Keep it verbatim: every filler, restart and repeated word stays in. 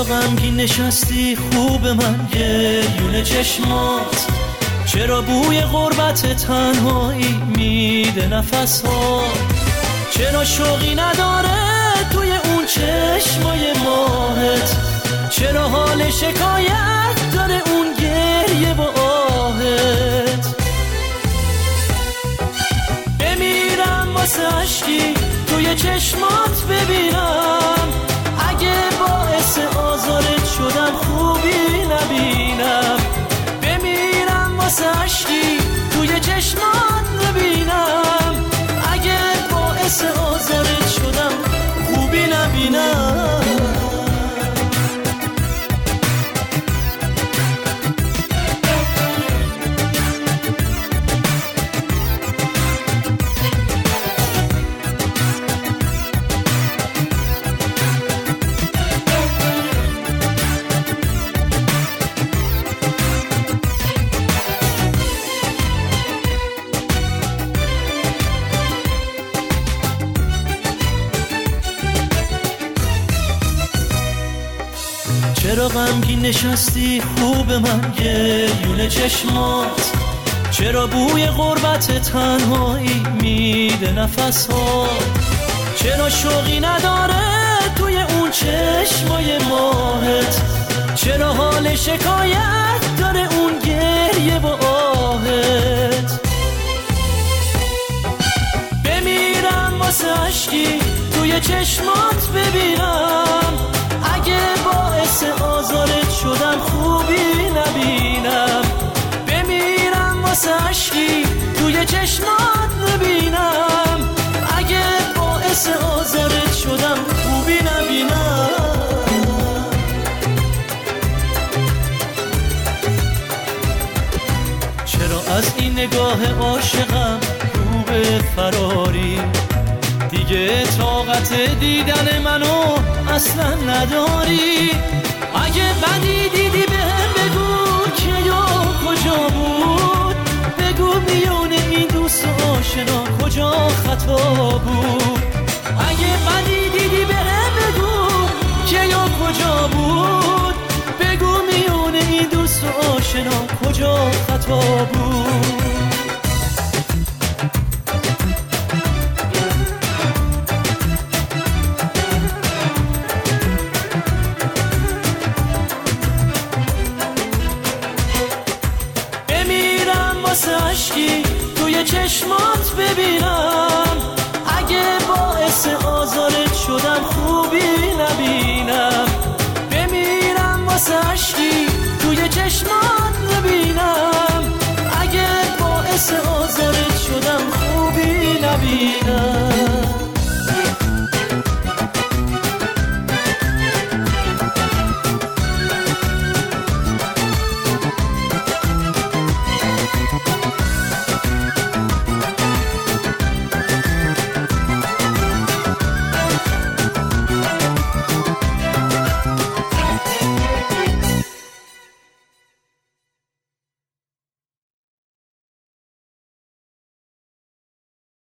غمگین نشستی خوب من گریون چشمات؟ چرا بوی غربت تنهایی میده نفس‌ها؟ چرا شوقی نداره توی اون چشمای ماهت؟ چرا حال شکایت داره اون گریه و آهت؟ بمیرم واسه عشقی توی چشمات ببینم، اگه باعث آزارت شدم خوبی نبینم. بمیرم واسه عشقی توی چشمات ببینم، اگه باعث آزارت شدم خوبی نبینم. چرا غمگین نشستی خوب من گریون چشمات؟ چرا بوی غربت تنهایی میده نفس‌ها؟ چرا شوقی نداره توی اون چشمای ماهت؟ چرا حال شکایت داره اون گریه و آهت؟ بمیرم واسه عشقی توی چشمات ببینم، اگه باعث آزارت شدم خوبی نبینم. بمیرم واسه عشقی توی چشمات ببینم، اگه باعث آزارت شدم خوبی نبینم. چرا از این نگاه عاشقم رو به فراری؟ دیگه طاقت دیدن منو اصلا نداری. اگه بدی دیدی بهم بگو که یا کجا بود، بگو میون این دوست و آشنا کجا خطا بود. اگه بدی دیدی بهم بگو که یا کجا بود، بگو میون این دوست و آشنا کجا خطا بود. عشقی توی چشمات ببینم، اگه باعث آزارت شدم خوبی نبینم. بمیرم واسه عشقی توی چشمات ببینم،